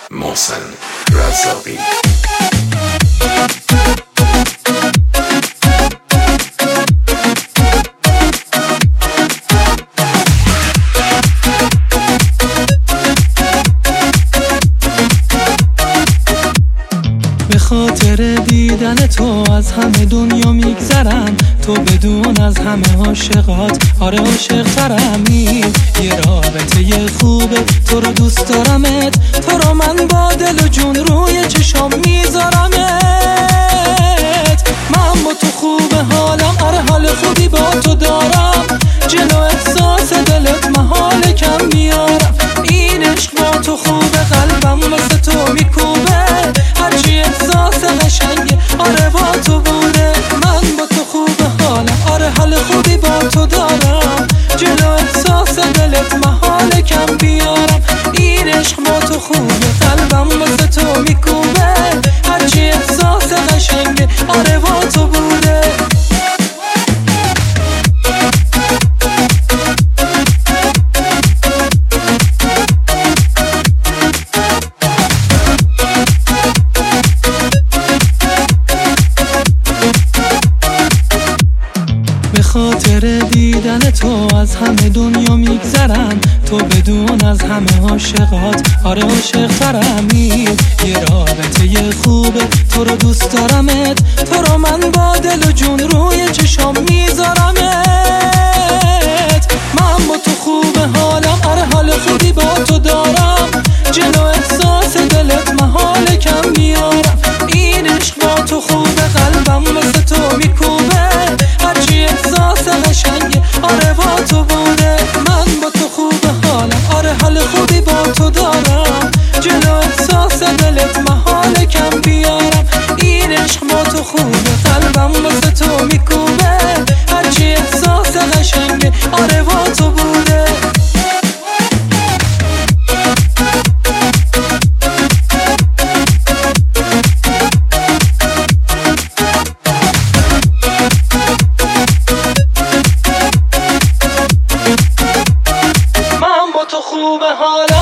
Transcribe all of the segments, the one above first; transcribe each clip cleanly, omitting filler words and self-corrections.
محسن رزاقی. به خاطر دیدن تو از همه دنیا میگذرم، تو بدون از همه عاشقات آره عاشق‌ترم. یه رابطه خوبه، تو رو دوست دارمت، تو رو من با دل و جون روی چشام میذارمت. من با تو خوبه حالم، آره حال خوبی با تو دارم، جلو احساس دلت محال کم میارم. این عشق با تو خوبه، قلبم واسه تو میکوبه، هرچی احساس قشنگه آره با تو بوده. من با تو خوبه حالم، آره حال خوبی با تو دارم، جلو احساس دلت محال کم بیارم. این عشق با تو خوبه، قلبم واسه تو میکوبه، هرچی احساس قشنگه آره با تو بوده. به خاطر دیدن تو از همه دنیا میگذرم، تو بدون از همه عاشقات آره عاشق‌ترم. یه رابطه خوبه، تو رو دوست دارمت، تو رو من با دل و جون روی چشام میذارمت. من با تو خوبه حالم، آره حال خوبی با تو دارم، جلو احساس دلت محال کم میارم. این عشق با تو خوبه، قلبم واسه تو میکوبه، هرچی احساس قشنگه آره با تو بوده. من با تو خوبه حالم، آره حال خوبی با تو دارم، جلو احساس دلت محال کم بیارم. این عشق با تو خوبه، قلبم واسه تو میکوبه، هرچی احساس قشنگه آره با تو بوده. تو خوبه حالم،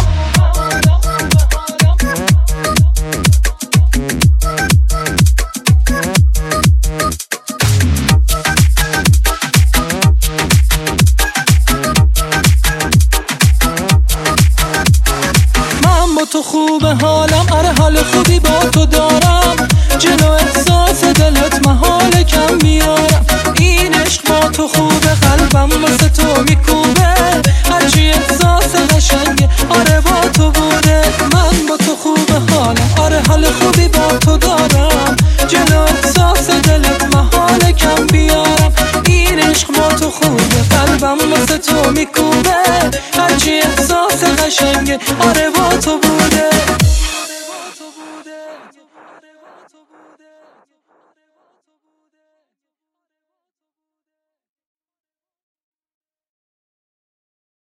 من با تو خوبه حالم، آره حال خوبی با تو دارم، جلو احساس دلت محال کم میارم. این عشق با تو خوبه، قلبم واسه تو میکوبه، هرچی احساس قشنگه آره با تو بوده. من با تو خوبه حالم، آره حال خوبی با تو دارم، جلو احساس دلت محال کم بیارم. این عشق با تو خوبه، قلبم واسه تو میکوبه، هرچی احساس قشنگه آره با تو بوده.